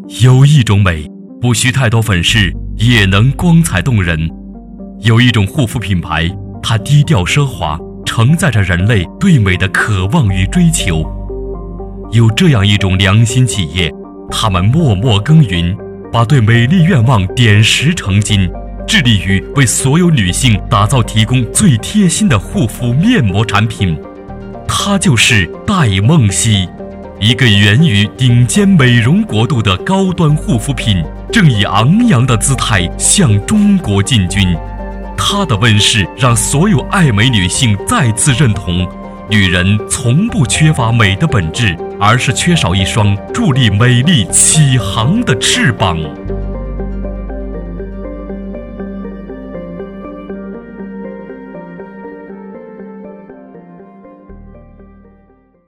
有一种美，不需太多粉饰也能光彩动人。有一种护肤品牌，它低调奢华，承载着人类对美的渴望与追求。有这样一种良心企业，他们默默耕耘，把对美丽愿望点石成金，致力于为所有女性提供最贴心的护肤面膜产品。它就是黛梦熹，一个源于顶尖美容国度的高端护肤品，正以昂扬的姿态向中国进军。它的问世让所有爱美女性再次认同，女人从不缺乏美的本质，而是缺少一双助力美丽起航的翅膀。